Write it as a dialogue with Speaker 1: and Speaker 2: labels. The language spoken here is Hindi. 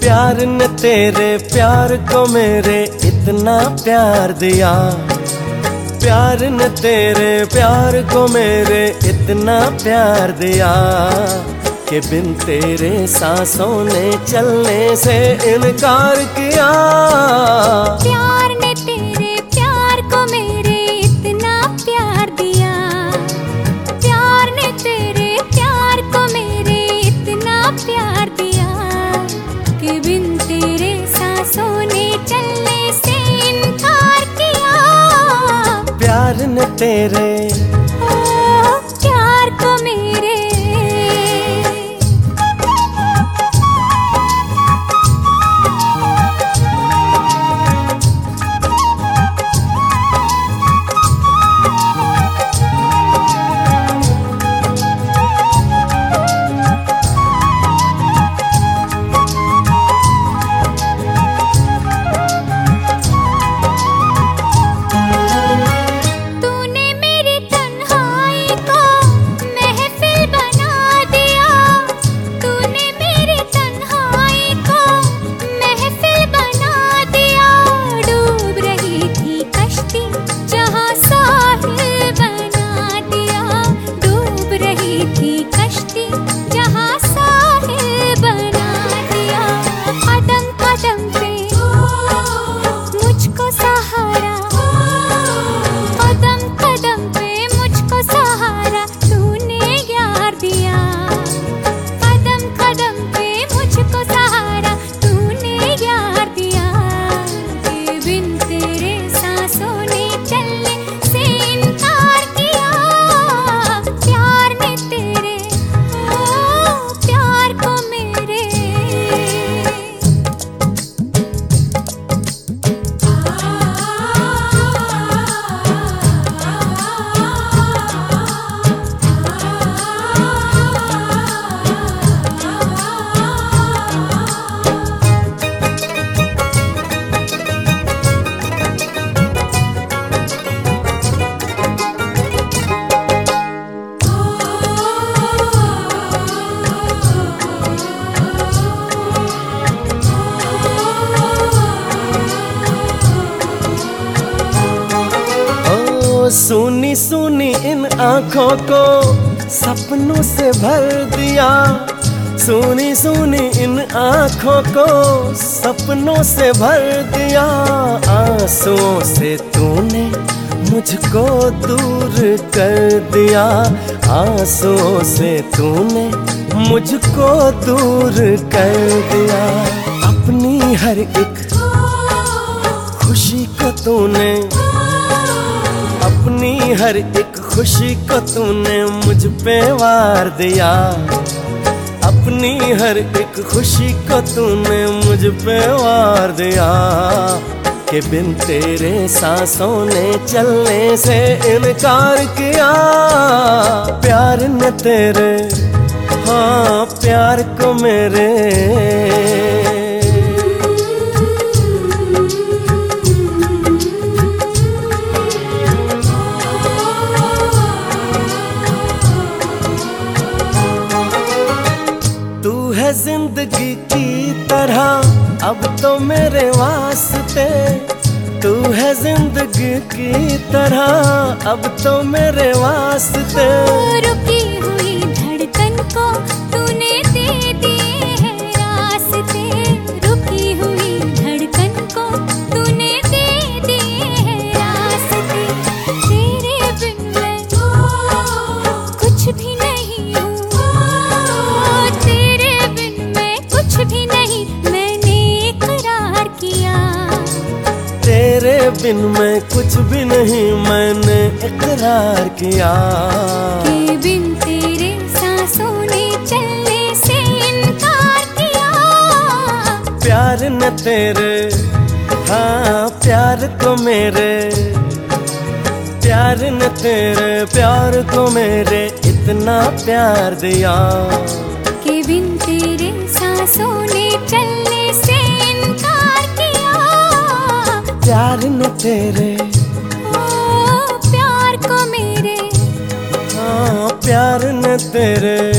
Speaker 1: प्यार ने तेरे प्यार को मेरे इतना प्यार दिया, प्यार ने तेरे प्यार को मेरे इतना प्यार दिया कि बिन तेरे सांसों ने चलने से इनकार किया।
Speaker 2: प्यार ने तेरे प्यार को मेरे इतना प्यार दिया, प्यार ने तेरे प्यार को मेरे इतना प्यार दिया कि बिन तेरे सांसों ने चलने से इनकार किया।
Speaker 1: प्यार ने तेरे
Speaker 2: प्यार को मेरे।
Speaker 1: सुनी सुनी इन आँखों को सपनों से भर दिया, सुनी सुनी इन आँखों को सपनों से भर दिया। आंसुओं से तूने मुझको दूर कर दिया, आंसुओं से तूने मुझको दूर कर दिया। अपनी हर एक खुशी को तूने, अपनी हर एक खुशी को तूने मुझ पे वार दिया, अपनी हर एक खुशी को तूने मुझ पे वार दिया कि बिन तेरे सांसों ने चलने से इनकार किया। प्यार ने तेरे हाँ प्यार को मेरे। जिंदगी की तरह अब तो मेरे वास्ते, तू है जिंदगी की तरह अब तो मेरे वास्ते।
Speaker 2: रुकी हुई धड़कन को तूने दे दिए हैं रास्ते, रुकी हुई धड़कन को तूने दे दिए हैं रास्ते। तेरे बिन मैं कुछ भी नहीं हूँ, भी नहीं मैंने इकरार किया।
Speaker 1: तेरे बिन मैं कुछ भी नहीं मैंने इकरार किया
Speaker 2: कि बिन तेरे सांसों ने चलने से इनकार किया।
Speaker 1: प्यार न तेरे हाँ प्यार को मेरे, प्यार न तेरे प्यार को मेरे इतना प्यार दिया
Speaker 2: कि बिन तेरे सांसों ने चलने से इनकार किया।
Speaker 1: प्यार न तेरे
Speaker 2: प्यार को मेरे
Speaker 1: हाँ प्यार न तेरे।